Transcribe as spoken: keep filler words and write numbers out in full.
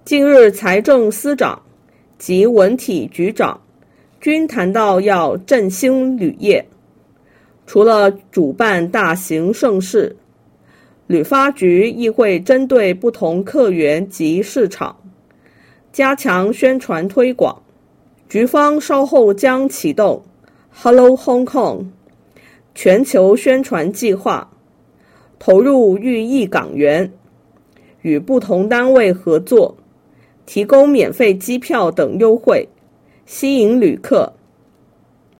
近日财政司长及文体局长均谈到要振兴旅业，除了主办大型盛事，旅发局亦会针对不同客源及市场加强宣传推广。局方稍后将启动 Hello Hong Kong 全球宣传计划，投入逾亿港元，与不同单位合作，提供免费机票等优惠，吸引旅客。